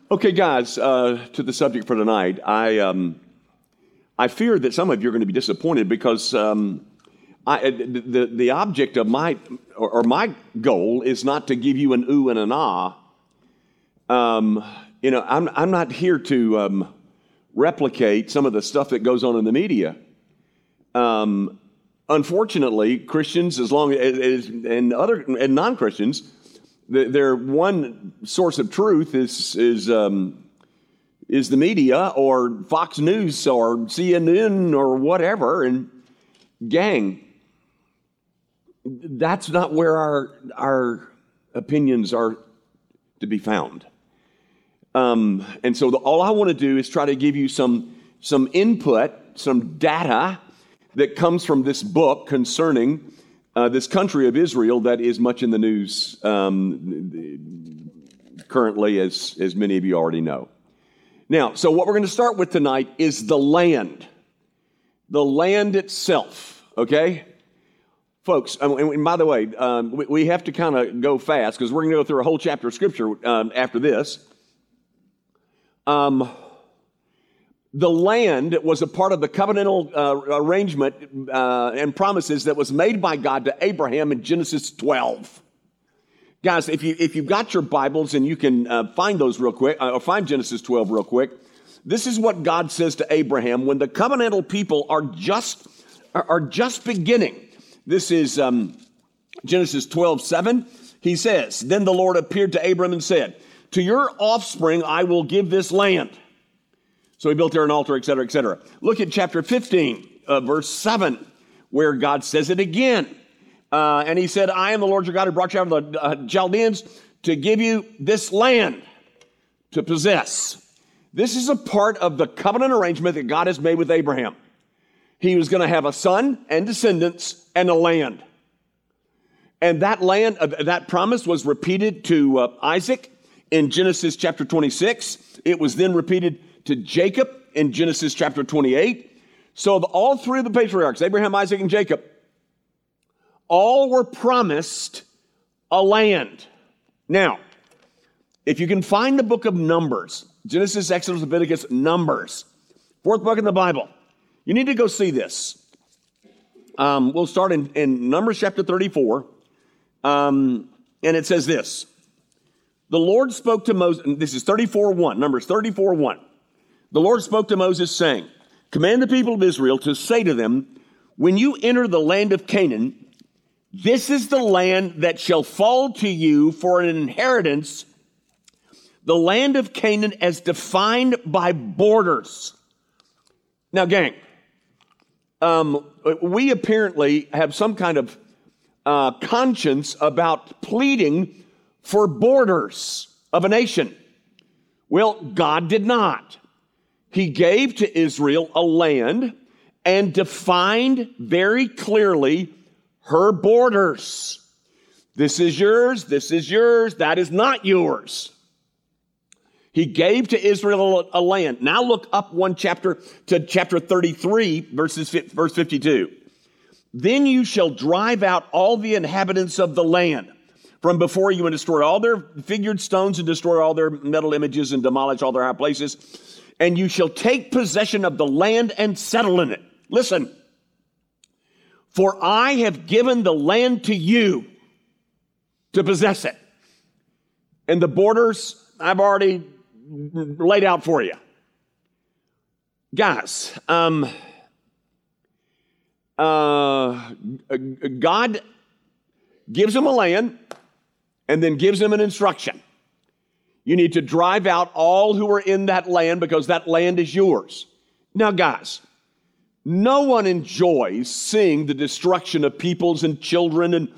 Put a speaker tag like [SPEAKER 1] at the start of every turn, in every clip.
[SPEAKER 1] Okay, guys, to the subject for tonight, I fear that some of you are going to be disappointed because the object of my goal is not to give you an ooh and an ah. I'm not here to replicate some of the stuff that goes on in the media. Unfortunately, Christians, as long as and non-Christians, their one source of truth is the media or Fox News or CNN or whatever. And gang, that's not where our opinions are to be found. And so all I want to do is try to give you some input, some data that comes from this book concerning this country of Israel that is much in the news currently, as many of you already know. Now, so what we're going to start with tonight is the land itself, okay? Folks, and by the way, we have to kind of go fast because we're going to go through a whole chapter of Scripture after this. The land was a part of the covenantal arrangement and promises that was made by God to Abraham in Genesis 12. Guys, if you've got your Bibles and you can find those real quick, or find Genesis 12 real quick, this is what God says to Abraham when the covenantal people are just beginning. This is Genesis 12:7. He says, "Then the Lord appeared to Abram and said, 'To your offspring I will give this land.'" So he built there an altar, et cetera, et cetera. Look at chapter 15, verse 7, where God says it again. And he said, "I am the Lord your God who brought you out of the Chaldeans to give you this land to possess." This is a part of the covenant arrangement that God has made with Abraham. He was going to have a son and descendants and a land. And that land, that promise was repeated to Isaac in Genesis chapter 26. It was then repeated to Jacob in Genesis chapter 28. So all three of the patriarchs, Abraham, Isaac, and Jacob, all were promised a land. Now, if you can find the book of Numbers, Genesis, Exodus, Leviticus, Numbers, fourth book in the Bible, you need to go see this. We'll start in Numbers chapter 34, and it says this. The Lord spoke to Moses, this is 34:1, Numbers 34:1. The Lord spoke to Moses saying, "Command the people of Israel to say to them, when you enter the land of Canaan, this is the land that shall fall to you for an inheritance, the land of Canaan as defined by borders." Now, gang, we apparently have some kind of conscience about pleading for borders of a nation. Well, God did not. He gave to Israel a land and defined very clearly her borders. This is yours, that is not yours. He gave to Israel a land. Now look up one chapter to chapter 33, verse 52. "Then you shall drive out all the inhabitants of the land from before you and destroy all their figured stones and destroy all their metal images and demolish all their high places. And you shall take possession of the land and settle in it." Listen. "For I have given the land to you to possess it. And the borders I've already laid out for you." Guys, God gives them a land and then gives them an instruction. You need to drive out all who are in that land because that land is yours. Now, guys, no one enjoys seeing the destruction of peoples and children and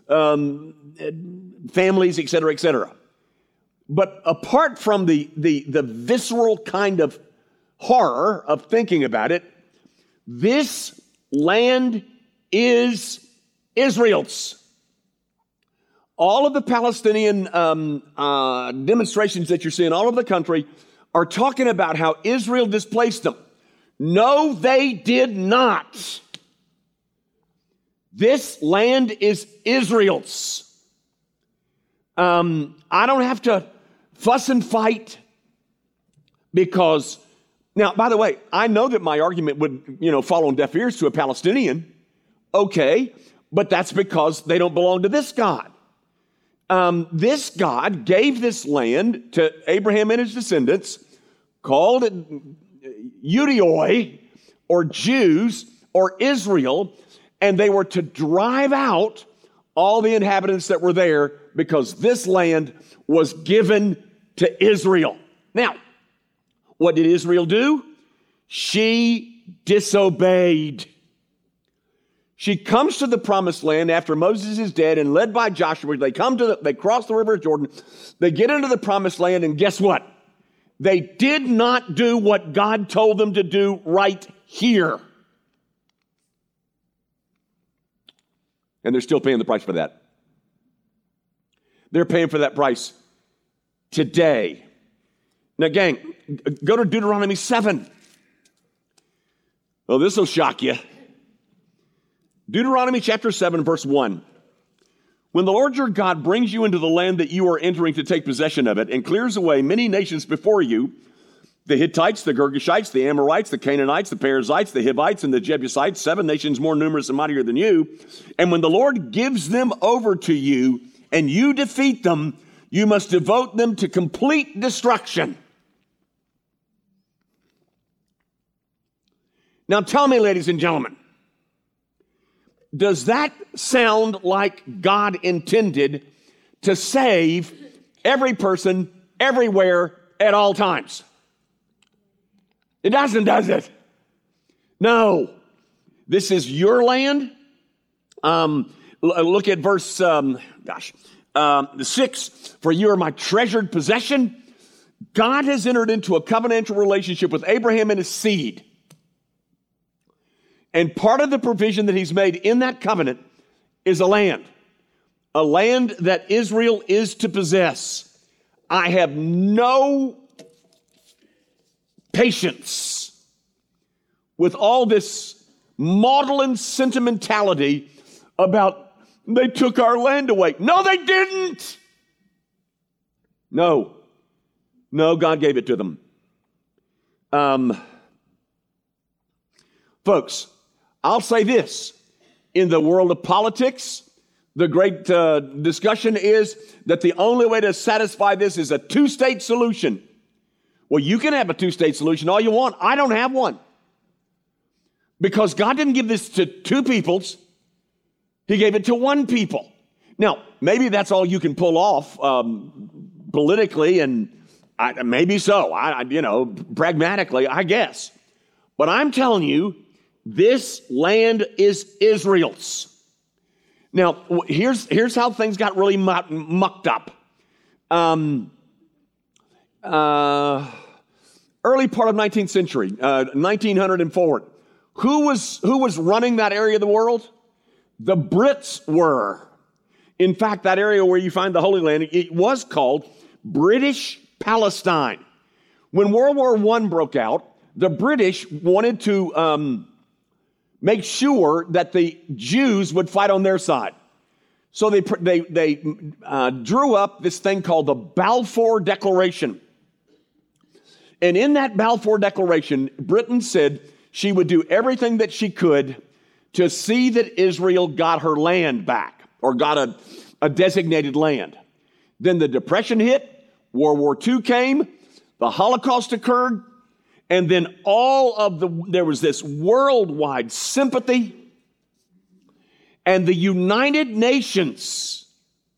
[SPEAKER 1] families, et cetera, et cetera. But apart from the visceral kind of horror of thinking about it, this land is Israel's. All of the Palestinian demonstrations that you're seeing all over the country are talking about how Israel displaced them. No, they did not. This land is Israel's. I don't have to fuss and fight Because, now, by the way, I know that my argument would, fall on deaf ears to a Palestinian. Okay, but that's because they don't belong to this God. This God gave this land to Abraham and his descendants, called it Judeoi, or Jews, or Israel, and they were to drive out all the inhabitants that were there because this land was given to Israel. Now, what did Israel do? She disobeyed. She comes to the promised land after Moses is dead and led by Joshua. They cross the river Jordan. They get into the promised land, and guess what? They did not do what God told them to do right here. And they're still paying the price for that. They're paying for that price today. Now, gang, go to Deuteronomy 7. Oh, this will shock you. Deuteronomy chapter 7, verse 1. When the Lord your God brings you into the land that you are entering to take possession of it and clears away many nations before you, the Hittites, the Girgashites, the Amorites, the Canaanites, the Perizzites, the Hivites, and the Jebusites, 7 nations more numerous and mightier than you. And when the Lord gives them over to you and you defeat them, you must devote them to complete destruction. Now tell me, ladies and gentlemen, does that sound like God intended to save every person, everywhere, at all times? It doesn't, does it? No. This is your land. Look at verse 6. For you are my treasured possession. God has entered into a covenantal relationship with Abraham and his seed. And part of the provision that he's made in that covenant is a land that Israel is to possess. I have no patience with all this maudlin sentimentality about they took our land away. No, they didn't. No, God gave it to them. Folks, I'll say this. In the world of politics, the great discussion is that the only way to satisfy this is a two-state solution. Well, you can have a two-state solution all you want. I don't have one. Because God didn't give this to two peoples. He gave it to one people. Now, maybe that's all you can pull off politically, and maybe so. Pragmatically, I guess. But I'm telling you, this land is Israel's. Now, here's how things got really mucked up. Early part of 19th century, 1900 and forward. Who was running that area of the world? The Brits were. In fact, that area where you find the Holy Land, it was called British Palestine. When World War I broke out, the British wanted to make sure that the Jews would fight on their side. So they drew up this thing called the Balfour Declaration. And in that Balfour Declaration, Britain said she would do everything that she could to see that Israel got her land back, or got a designated land. Then the Depression hit, World War II came, the Holocaust occurred, and then there was this worldwide sympathy, and the United Nations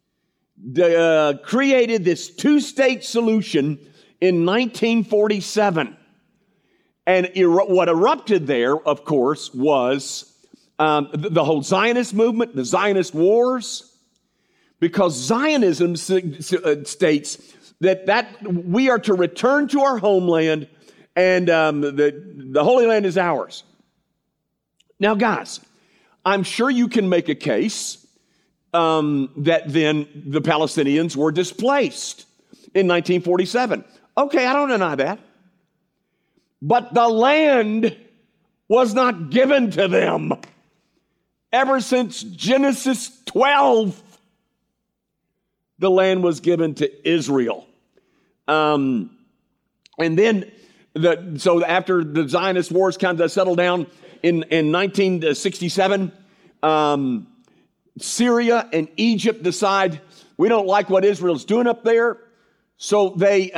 [SPEAKER 1] created this two-state solution in 1947. And what erupted there, of course, was the whole Zionist movement, the Zionist wars, because Zionism states that we are to return to our homeland, and the Holy Land is ours. Now, guys, I'm sure you can make a case that then the Palestinians were displaced in 1947. Okay, I don't deny that. But the land was not given to them. Ever since Genesis 12, the land was given to Israel. And then So after the Zionist wars kind of settled down in 1967, Syria and Egypt decide we don't like what Israel's doing up there. So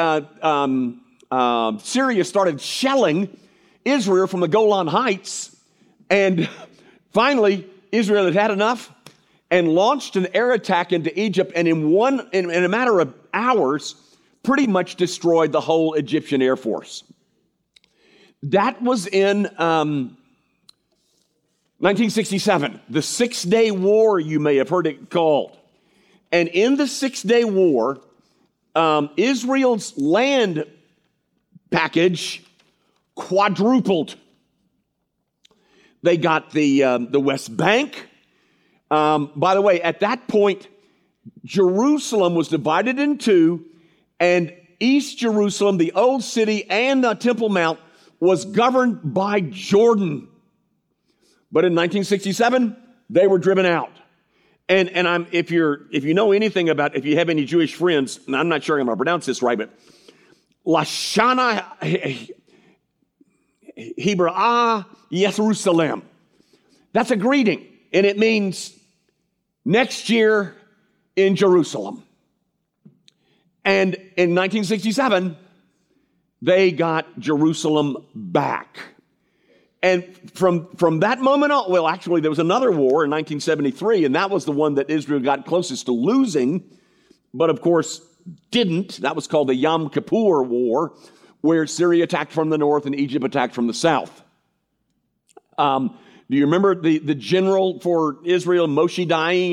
[SPEAKER 1] Syria started shelling Israel from the Golan Heights. And finally, Israel had had enough and launched an air attack into Egypt. And in a matter of hours, pretty much destroyed the whole Egyptian Air Force. That was in 1967, the 6-Day War, you may have heard it called. And in the 6-Day War, Israel's land package quadrupled. They got the West Bank. By the way, at that point, Jerusalem was divided in two, and East Jerusalem, the old city, and the Temple Mount was governed by Jordan. But in 1967, they were driven out. And if you know anything about, if you have any Jewish friends, and I'm not sure I'm going to pronounce this right, but Lashana Hebra'ah Jerusalem. That's a greeting, and it means next year in Jerusalem. And in 1967, they got Jerusalem back. And from that moment on, well, actually, there was another war in 1973, and that was the one that Israel got closest to losing, but of course didn't. That was called the Yom Kippur War, where Syria attacked from the north and Egypt attacked from the south. Do you remember the general for Israel, Moshe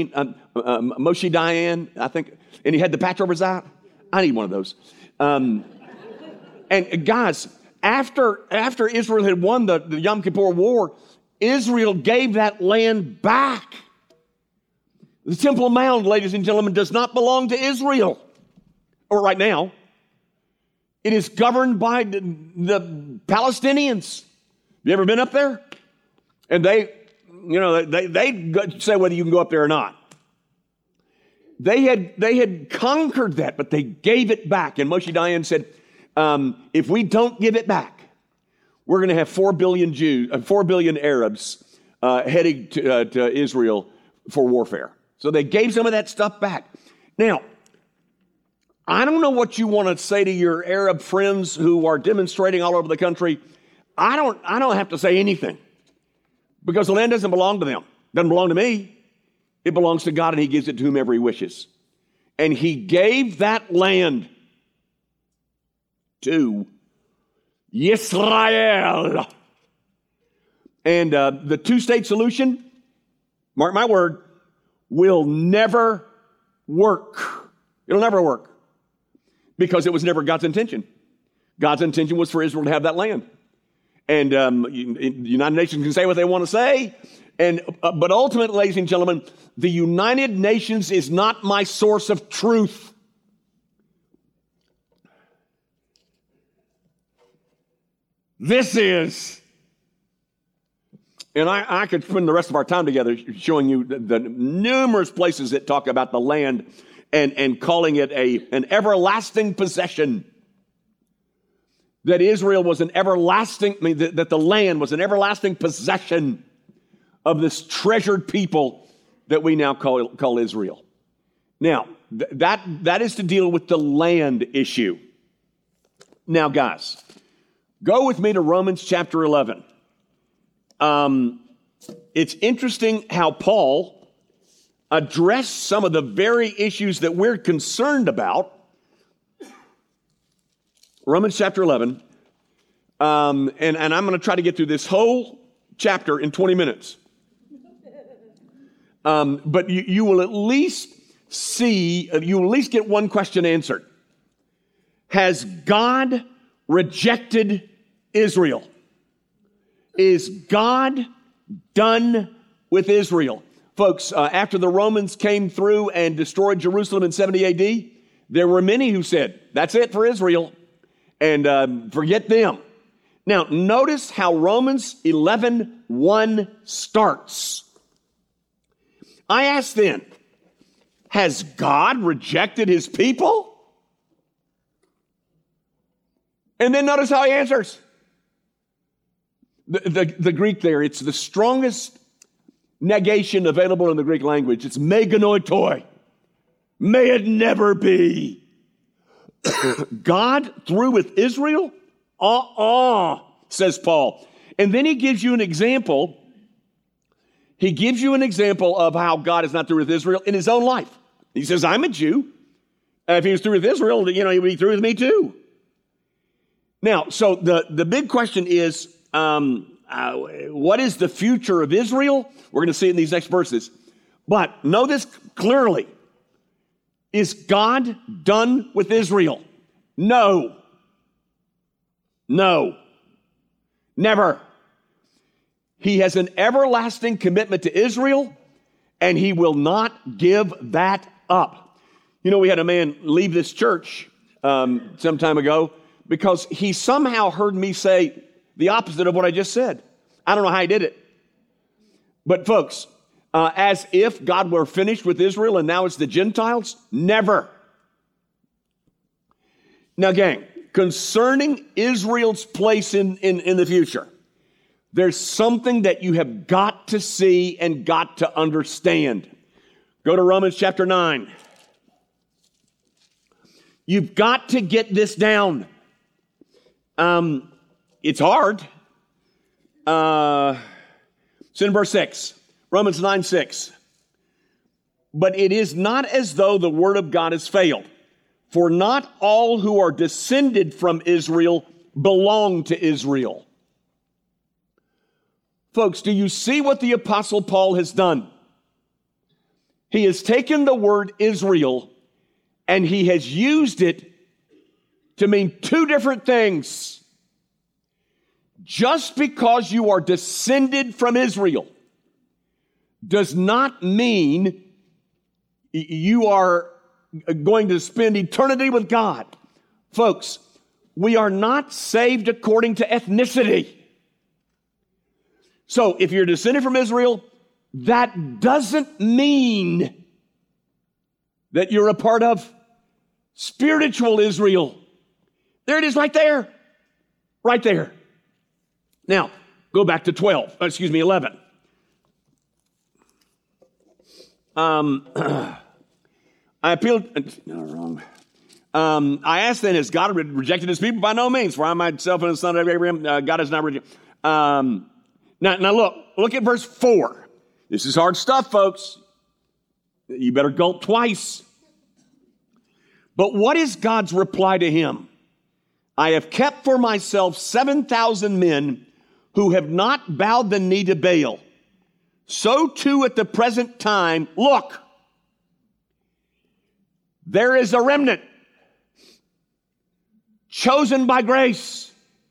[SPEAKER 1] Dayan, I think, and he had the patch over his eye? I need one of those. And guys, after Israel had won the Yom Kippur War, Israel gave that land back. The Temple Mount, ladies and gentlemen, does not belong to Israel. Or right now. It is governed by the Palestinians. You ever been up there? And they say whether you can go up there or not. They had conquered that, but they gave it back. And Moshe Dayan said, if we don't give it back, we're going to have 4 billion Arabs heading to Israel for warfare. So they gave some of that stuff back. Now, I don't know what you want to say to your Arab friends who are demonstrating all over the country. I don't have to say anything because the land doesn't belong to them. It doesn't belong to me. It belongs to God, and He gives it to whomever He wishes. And He gave that land to Yisrael. And the two-state solution, mark my word, will never work. It'll never work because it was never God's intention. God's intention was for Israel to have that land. And the United Nations can say what they want to say. But ultimately, ladies and gentlemen, the United Nations is not my source of truth. This is. And I could spend the rest of our time together showing you the numerous places that talk about the land and calling it an everlasting possession. That Israel was an everlasting, that the land was an everlasting possession of this treasured people that we now call Israel. Now, that is to deal with the land issue. Now, guys, go with me to Romans chapter 11. It's interesting how Paul addressed some of the very issues that we're concerned about. Romans chapter 11. And I'm going to try to get through this whole chapter in 20 minutes. But you will at least get one question answered. Has God rejected Israel? Is God done with Israel? Folks, after the Romans came through and destroyed Jerusalem in 70 AD, there were many who said, that's it for Israel, and forget them. Now, notice how Romans 11:1 starts. I ask then, has God rejected His people? And then notice how he answers. The Greek there, it's the strongest negation available in the Greek language. It's meganoitoi. May it never be. God through with Israel? Says Paul. And then he gives you an example. He gives you an example of how God is not through with Israel in his own life. He says, I'm a Jew. If he was through with Israel, he would be through with me too. Now, so the big question is, what is the future of Israel? We're going to see it in these next verses. But know this clearly. Is God done with Israel? No. No. Never. He has an everlasting commitment to Israel, and he will not give that up. You know, we had a man leave this church some time ago because he somehow heard me say the opposite of what I just said. I don't know how he did it. But folks, as if God were finished with Israel and now it's the Gentiles? Never. Now, gang, concerning Israel's place in the future, there's something that you have got to see and got to understand. Go to Romans chapter 9. You've got to get this down. It's hard. It's in verse 6. Romans 9:6. But it is not as though the word of God has failed. For not all who are descended from Israel belong to Israel. Folks, do you see what the Apostle Paul has done? He has taken the word Israel and he has used it to mean two different things. Just because you are descended from Israel does not mean you are going to spend eternity with God. Folks, we are not saved according to ethnicity. So if you're descended from Israel, that doesn't mean that you're a part of spiritual Israel. There it is right there. Right there. Now, go back to 11. I appealed, no, wrong. I asked then, has God rejected his people? By no means, for I myself and the son of Abraham, God has not rejected. Now look at verse 4. This is hard stuff, folks. You better gulp twice. But what is God's reply to him? I have kept for myself 7,000 men who have not bowed the knee to Baal. So too at the present time, look, there is a remnant chosen by grace.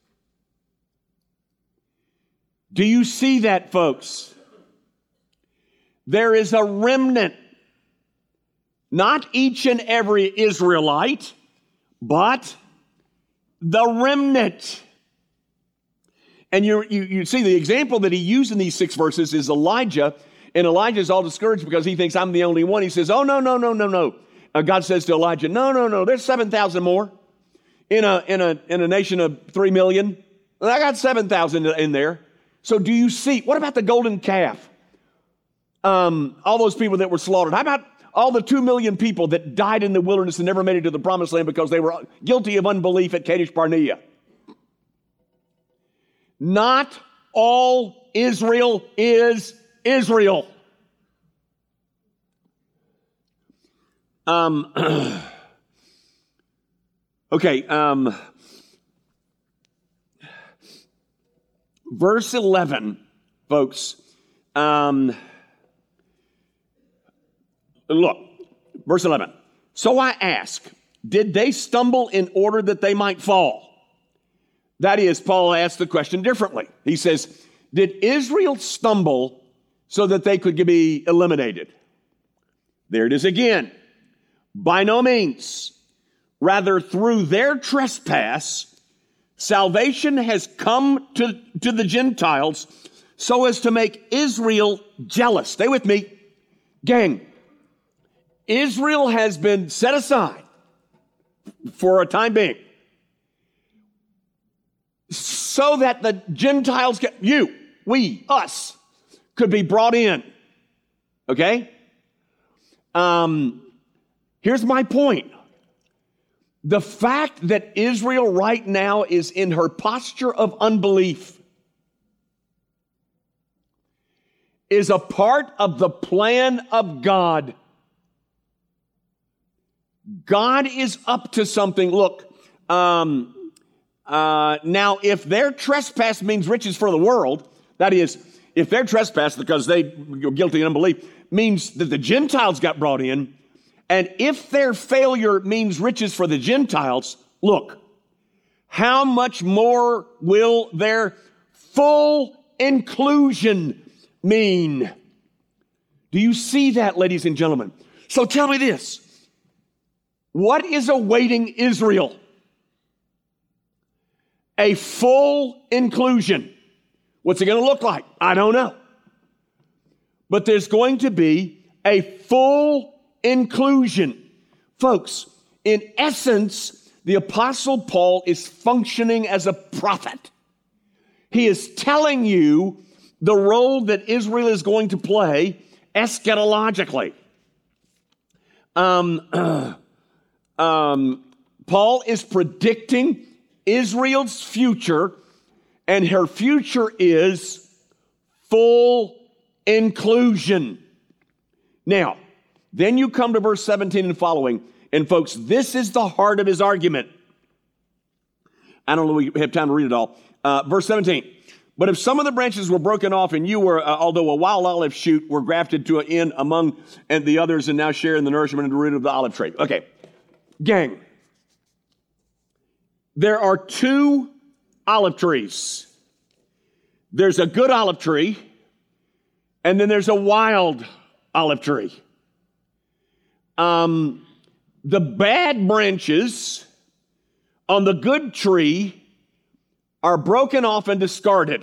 [SPEAKER 1] Do you see that, folks? There is a remnant. Not each and every Israelite, but the remnant. And you see the example that he used in these 6 verses is Elijah. And Elijah is all discouraged because he thinks I'm the only one. He says, oh, no. God says to Elijah, no. There's 7,000 more in a nation of 3 million. And I got 7,000 in there. So do you see, what about the golden calf? All those people that were slaughtered. How about all the 2 million people that died in the wilderness and never made it to the promised land because they were guilty of unbelief at Kadesh Barnea? Not all Israel is Israel. Verse 11, folks. Look, verse 11. So I ask, did they stumble in order that they might fall? That is, Paul asked the question differently. He says, did Israel stumble so that they could be eliminated? There it is again. By no means. Rather, through their trespass, salvation has come to the Gentiles so as to make Israel jealous. Stay with me. Gang, Israel has been set aside for a time being. so that the Gentiles, us, could be brought in. Okay? Here's my point. The fact that Israel right now is in her posture of unbelief is a part of the plan of God. God is up to something. Look, now if their trespass means riches for the world, that is, if their trespass because they were guilty of unbelief means that the Gentiles got brought in, and if their failure means riches for the Gentiles, look, how much more will their full inclusion mean? Do you see that, ladies and gentlemen? So tell me this. What is awaiting Israel? A full inclusion. What's it going to look like? I don't know. But there's going to be a full inclusion. Folks, in essence, the Apostle Paul is functioning as a prophet. He is telling you the role that Israel is going to play eschatologically. Paul is predicting Israel's future, and her future is full inclusion. Now, then you come to verse 17 and following, and folks, this is the heart of his argument. I don't know if we have time to read it all. Verse 17. But if some of the branches were broken off and you were, although a wild olive shoot, were grafted to an end among and the others and now share in the nourishment of the root of the olive tree. Okay, gang, there are two olive trees. There's a good olive tree, and then there's a wild olive tree. The bad branches on the good tree are broken off and discarded.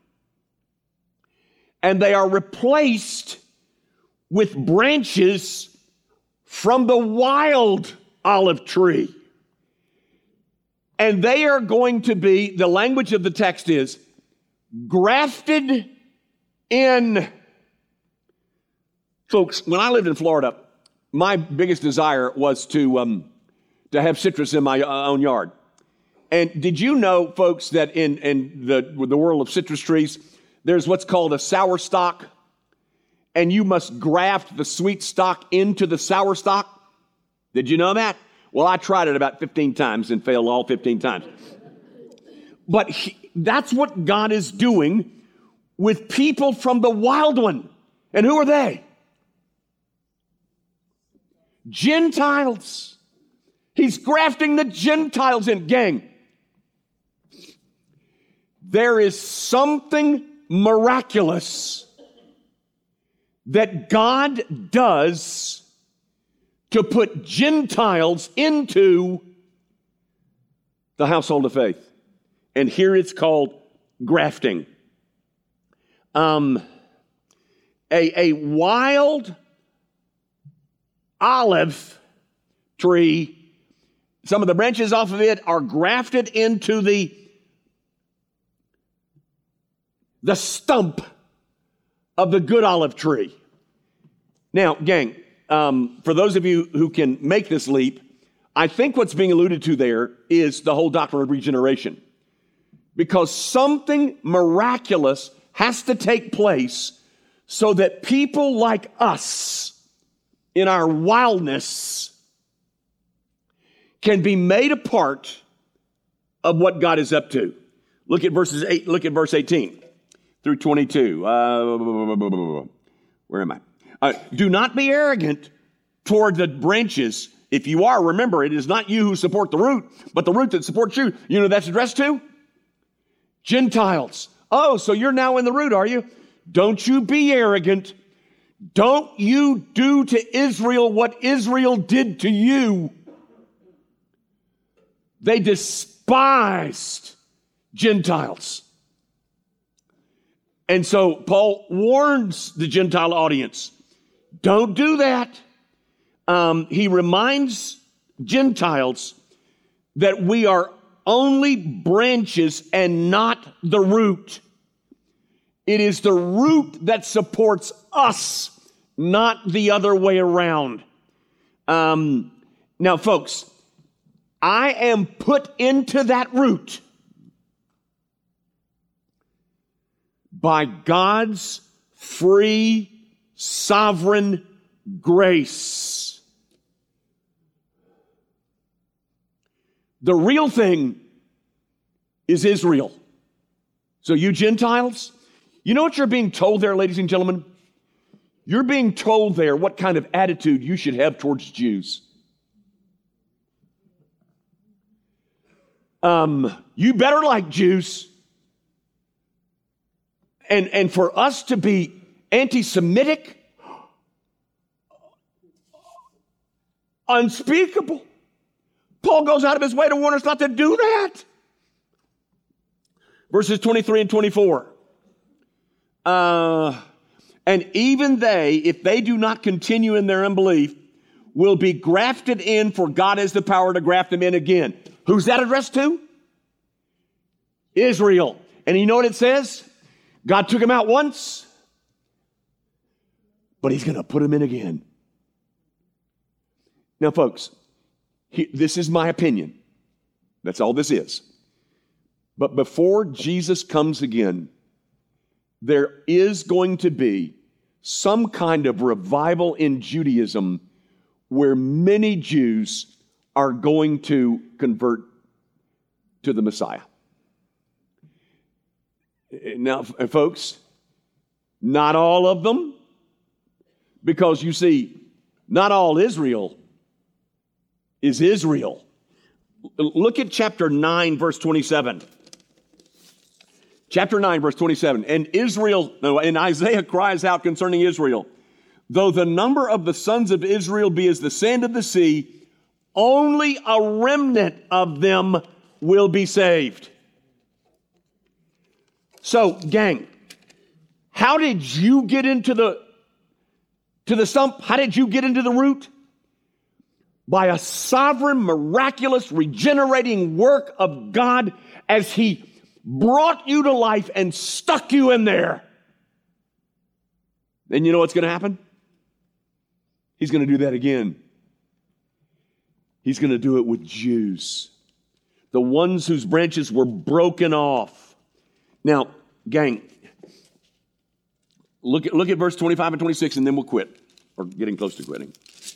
[SPEAKER 1] And they are replaced with branches from the wild olive tree. And they are going to be, the language of the text is, grafted in. Folks, when I lived in Florida, my biggest desire was to have citrus in my own yard. And did you know, folks, that in the world of citrus trees, there's what's called a sour stock, and you must graft the sweet stock into the sour stock? Did you know that? Well, I tried it about 15 times and failed all 15 times. But that's what God is doing with people from the wild one. And who are they? Gentiles. He's grafting the Gentiles in. Gang, there is something miraculous that God does to put Gentiles into the household of faith. And here it's called grafting. A wild olive tree, some of the branches off of it are grafted into the stump of the good olive tree. Now, gang, for those of you who can make this leap, I think what's being alluded to there is the whole doctrine of regeneration. Because something miraculous has to take place so that people like us, in our wildness, can be made a part of what God is up to. Look at verse 18 through 22. Where am I? Do not be arrogant toward the branches. If you are, remember, it is not you who support the root, but the root that supports you. You know who that's addressed to? Gentiles. Oh, so you're now in the root, are you? Don't you be arrogant. Don't you do to Israel what Israel did to you. They despised Gentiles. And so Paul warns the Gentile audience, don't do that. He reminds Gentiles that we are only branches and not the root. It is the root that supports us, not the other way around. Now, folks, I am put into that root by God's free, sovereign grace. The real thing is Israel. So you Gentiles, you know what you're being told there, ladies and gentlemen? You're being told there what kind of attitude you should have towards Jews. You better like Jews. And for us to be anti-Semitic, unspeakable. Paul goes out of his way to warn us not to do that. Verses 23 and 24. And even they, if they do not continue in their unbelief, will be grafted in, for God has the power to graft them in again. Who's that addressed to? Israel. And you know what it says? God took him out once, but he's going to put him in again. Now, folks, this is my opinion. That's all this is. But before Jesus comes again, there is going to be some kind of revival in Judaism where many Jews are going to convert to the Messiah. Now, folks, not all of them, because you see, not all Israel is Israel. Look at chapter 9, verse 27. Chapter 9, verse 27. And Isaiah cries out concerning Israel, though the number of the sons of Israel be as the sand of the sea, only a remnant of them will be saved. So, gang, how did you get into the stump? How did you get into the root? By a sovereign, miraculous, regenerating work of God as he brought you to life and stuck you in there. And you know what's going to happen? He's going to do that again. He's going to do it with Jews, the ones whose branches were broken off. Now, gang, look at verse 25 and 26, and then we'll quit, or getting close to quitting.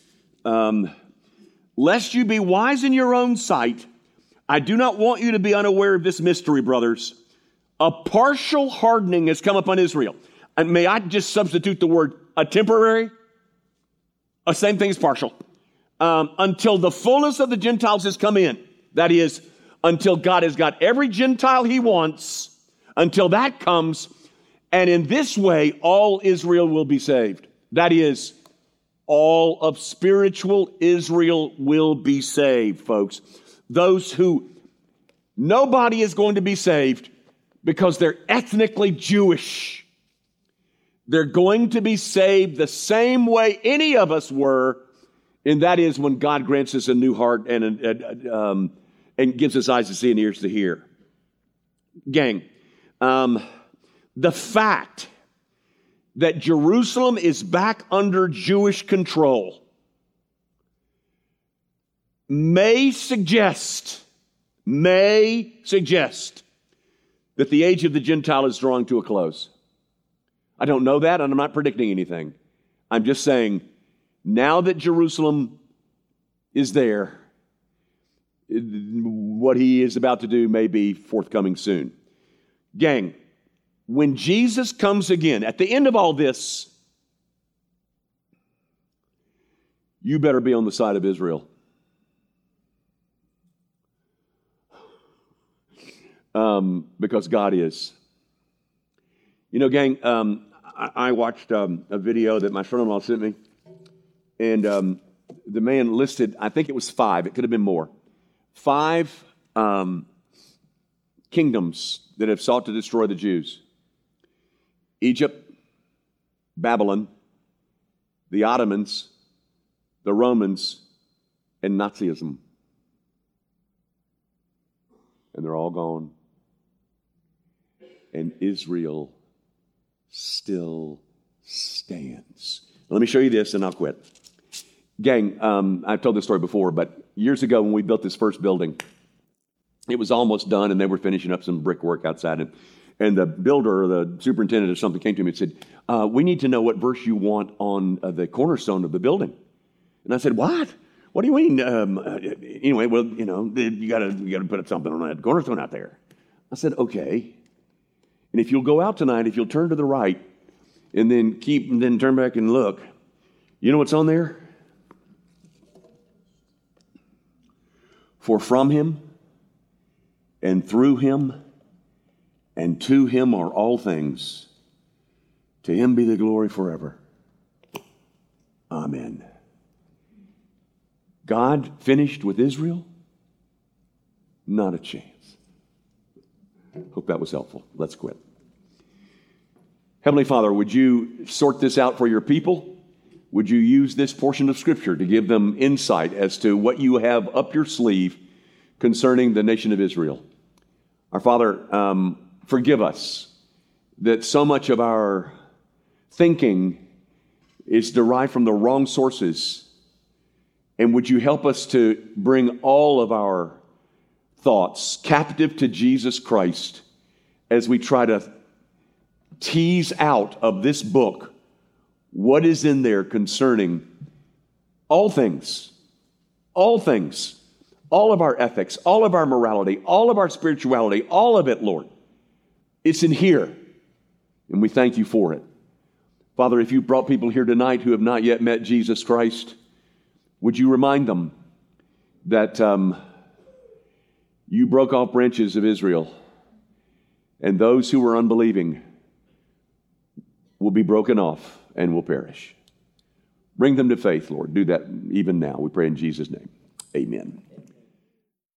[SPEAKER 1] Lest you be wise in your own sight, I do not want you to be unaware of this mystery, brothers. A partial hardening has come upon Israel. And may I just substitute the word a temporary? A same thing as partial. Until the fullness of the Gentiles has come in. That is, until God has got every Gentile he wants, until that comes, and in this way, all Israel will be saved. That is, all of spiritual Israel will be saved, folks. Those who, nobody is going to be saved because they're ethnically Jewish. They're going to be saved the same way any of us were, and that is when God grants us a new heart and gives us eyes to see and ears to hear. Gang, the fact that Jerusalem is back under Jewish control may suggest that the age of the Gentile is drawing to a close. I don't know that, and I'm not predicting anything. I'm just saying, now that Jerusalem is there, what he is about to do may be forthcoming soon. Gang, when Jesus comes again, at the end of all this, you better be on the side of Israel. Because God is. You know, gang, I watched a video that my son-in-law sent me, and the man listed, I think it was 5, it could have been more, 5 kingdoms that have sought to destroy the Jews. Egypt, Babylon, the Ottomans, the Romans, and Nazism. And they're all gone. And Israel still stands. Let me show you this and I'll quit. Gang, I've told this story before, but years ago when we built this first building, it was almost done and they were finishing up some brickwork outside. And the builder or the superintendent or something came to me and said, we need to know what verse you want on the cornerstone of the building. And I said, what? What do you mean? Anyway, well, you got to put something on that cornerstone out there. I said, okay. And if you'll go out tonight, if you'll turn to the right and then turn back and look, you know what's on there? For from him and through him and to him are all things. To him be the glory forever. Amen. God finished with Israel? Not a chance. Hope that was helpful. Let's quit. Heavenly Father, would you sort this out for your people? Would you use this portion of Scripture to give them insight as to what you have up your sleeve concerning the nation of Israel? Our Father, forgive us that so much of our thinking is derived from the wrong sources. And would you help us to bring all of our thoughts captive to Jesus Christ as we try to tease out of this book what is in there concerning all things, all of our ethics, all of our morality, all of our spirituality, all of it, Lord. It's in here, and we thank you for it. Father, if you brought people here tonight who have not yet met Jesus Christ, would you remind them that you broke off branches of Israel, and those who were unbelieving will be broken off and will perish. Bring them to faith, Lord. Do that even now. We pray in Jesus' name. Amen.